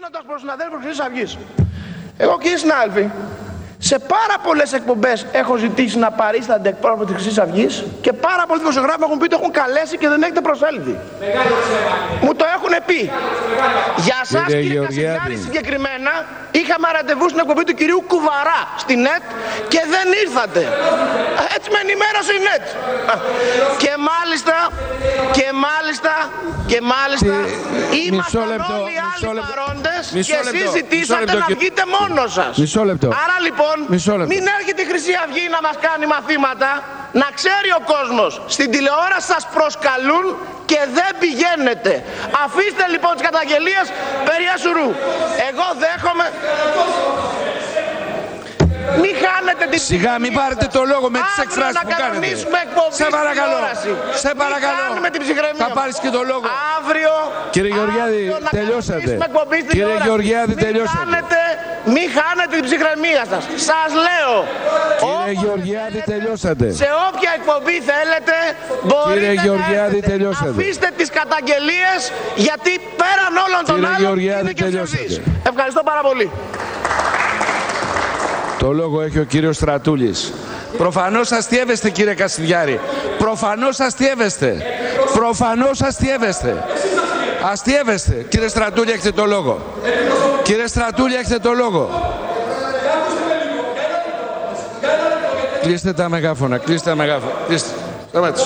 Κλείνοντας προς τους συναδέλφους της Χρυσής Αυγής. Εγώ, κύριοι συνάδελφοι, σε πάρα πολλές εκπομπές έχω ζητήσει να παρίστανται εκπρόσωποι της Χρυσής Αυγής και πάρα πολλοί δημοσιογράφοι μου έχουν πει ότι έχουν καλέσει και δεν έχετε προσέλθει. Μου το έχουν πει. Για εσάς, κύριε Κασιδιάρη, συγκεκριμένα είχαμε ραντεβού στην εκπομπή του κυρίου Κουβαρά στη ΝΕΤ και δεν ήρθατε. Έτσι με ενημέρωσε η ΝΕΤ. Και μάλιστα ήμασταν όλοι οι άλλοι παρόντες και εσείς ζητήσατε να βγείτε μόνος σας. Άρα λοιπόν μην έρχεται η Χρυσή Αυγή να μας κάνει μαθήματα. Να ξέρει ο κόσμος, στην τηλεόραση σας προσκαλούν και δεν πηγαίνετε. Αφήστε λοιπόν τις καταγγελίες περί Ασουρού. Εγώ δέχομαι... Μην χάνετε την... Σιγά, μην πάρετε το λόγο με τις εκφράσεις που κάνετε. Σε παρακαλώ. Σε παρακαλώ. Θα πάρεις και το λόγο. Αύριο... Κύριε Γεωργιάδη, τελειώσατε. Κύριε Γεωργιάδη, τελειώσατε. Μην χάνετε την ψυχραιμία σας. Σας λέω. Κύριε Γεωργιάδη, τελειώσατε. Σε όποια εκπομπή θέλετε μπορείτε να έρθετε. Αφήστε τις καταγγελίες γιατί πέραν όλων των άλλων είναι και ψευδής. Ευχαριστώ πάρα πολύ. Το λόγο έχει ο κύριος Στρατούλης. Προφανώς αστιεύεστε, κύριε Κασιδιάρη. Προφανώς αστιεύεστε. Προφανώς αστιεύεστε. Αστιεύεστε. Κύριε Στρατούλη, έχετε το λόγο. Κύριε Στρατούλη, έχετε το λόγο. Κλείστε τα μεγάφωνα. Κλείστε τα μεγάφωνα. Κλείστε. Σταμάτησε.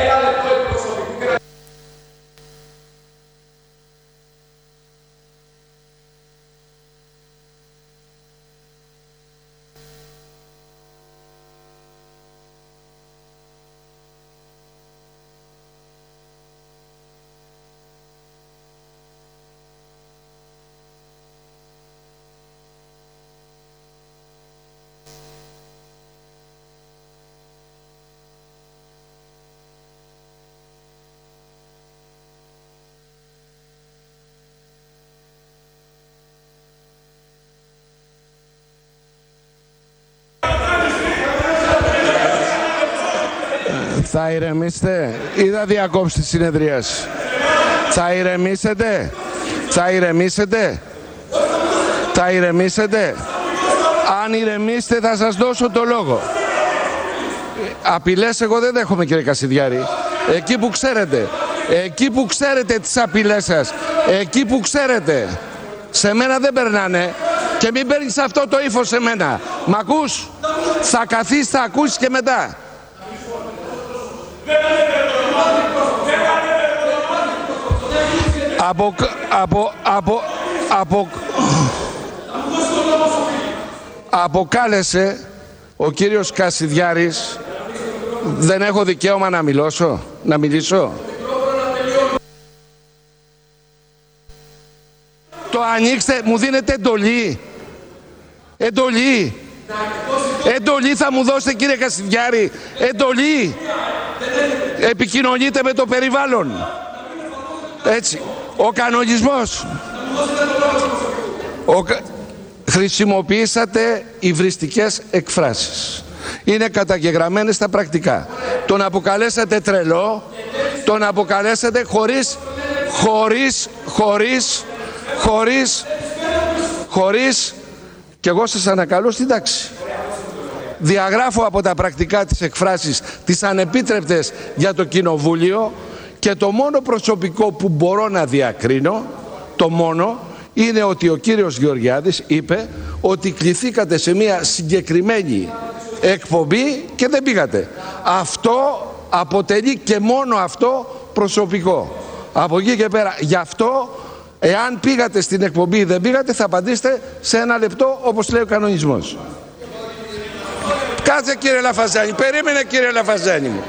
Θα ηρεμήσετε ή θα διακόψετε τη συνεδρίαση? Θα ηρεμήσετε? Θα ηρεμήσετε? Θα ηρεμήσετε? Αν ηρεμήσετε θα σας δώσω το λόγο. Απειλές εγώ δεν δέχομαι, κύριε Κασιδιάρη. Εκεί που ξέρετε τις απειλές σας, εκεί που ξέρετε, σε μένα δεν περνάνε. Και μην παίρνεις αυτό το ύφος σε μένα. Μ' ακούς? Θα καθίσεις, θα ακούσεις και μετά. Αποκάλεσε ο κύριος Κασιδιάρης. Δεν έχω δικαίωμα να μιλήσω. Το ανοίξτε, μου δίνετε εντολή. Εντολή θα μου δώσετε, κύριε Κασιδιάρη. Εντολή. Επικοινωνείτε με το περιβάλλον. Έτσι. Ο κανονισμός. Χρησιμοποιήσατε υβριστικές εκφράσεις. Είναι καταγεγραμμένες στα πρακτικά. Τον αποκαλέσατε τρελό. Τον αποκαλέσατε χωρίς και εγώ σας ανακαλώ στην τάξη. Διαγράφω από τα πρακτικά τις εκφράσεις τις ανεπίτρεπτες για το Κοινοβούλιο και το μόνο προσωπικό που μπορώ να διακρίνω, το μόνο, είναι ότι ο κύριος Γεωργιάδης είπε ότι κληθήκατε σε μια συγκεκριμένη εκπομπή και δεν πήγατε. Αυτό αποτελεί και μόνο αυτό προσωπικό. Από εκεί και πέρα, γι' αυτό, εάν πήγατε στην εκπομπή ή δεν πήγατε, θα απαντήσετε σε 1 λεπτό όπως λέει ο κανονισμός. Κάτσε, κύριε Λαφαζάνη, περίμενε, κύριε Λαφαζάνη μου.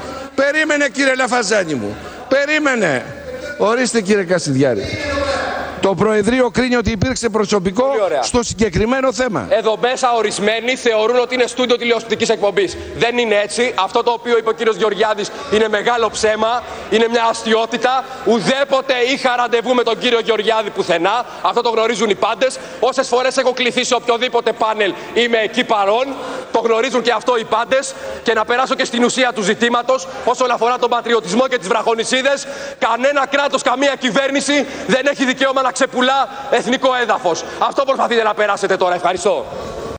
Περίμενε. Ορίστε, κύριε Κασιδιάρη. Το Προεδρείο κρίνει ότι υπήρξε προσωπικό στο συγκεκριμένο θέμα. Εδώ μέσα ορισμένοι θεωρούν ότι είναι στούντιο τηλεοπτικής εκπομπής. Δεν είναι έτσι. Αυτό το οποίο είπε ο κύριος Γεωργιάδης είναι μεγάλο ψέμα. Είναι μια αστιότητα. Ουδέποτε είχα ραντεβού με τον κύριο Γεωργιάδη πουθενά. Αυτό το γνωρίζουν οι πάντες. Όσες φορές έχω κληθεί σε οποιοδήποτε πάνελ είμαι εκεί παρόν. Το γνωρίζουν και αυτό οι πάντες. Και να περάσω και στην ουσία του ζητήματος, όσον αφορά τον πατριωτισμό και τις βραχονισίδες, κανένα κράτος, καμία κυβέρνηση δεν έχει δικαίωμα να ξεπουλά εθνικό έδαφος. Αυτό προσπαθείτε να περάσετε τώρα. Ευχαριστώ.